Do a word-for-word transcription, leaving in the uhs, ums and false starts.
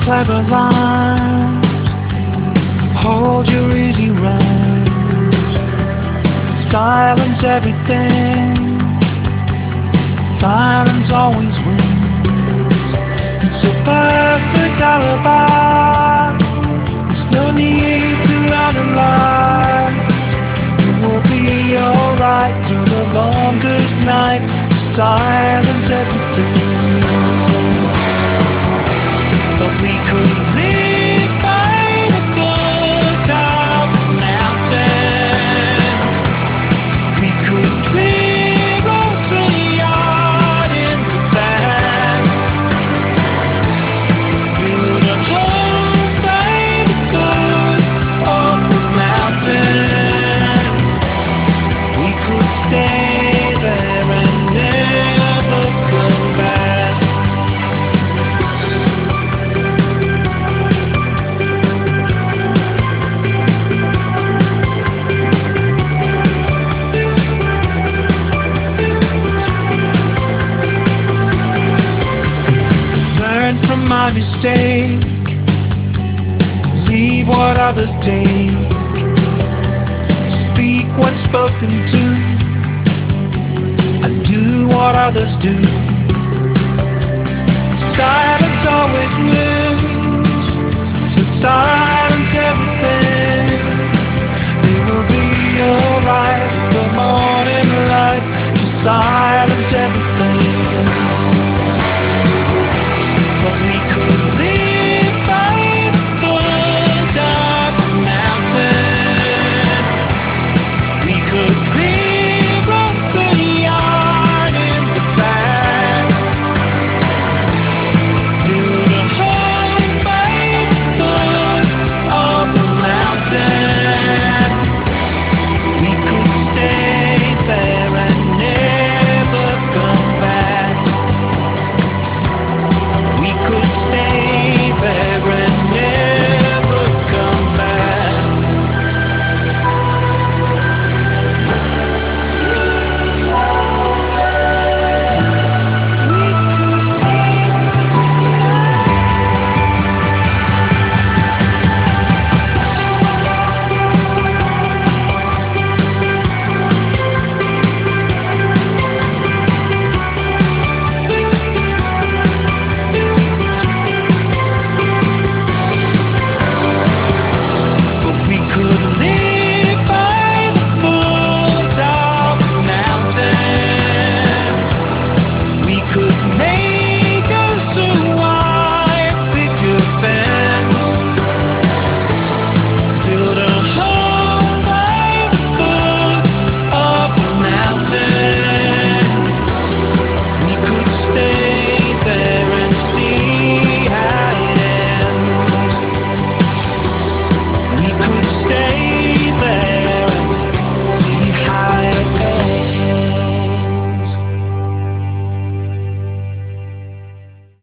clever lines, hold your easy rhymes, silence everything, silence always wins. It's a perfect alibi, there's no need to analyze. It will be alright through the longest night, silence everything. But we could live by the foot of the mountain. We could live on twenty yard in the sand. Build a home by the foot of the mountain. We could stay there and never come back. Learn from my mistake, leave what others take, speak what's spoken to, and do what others do. Silence always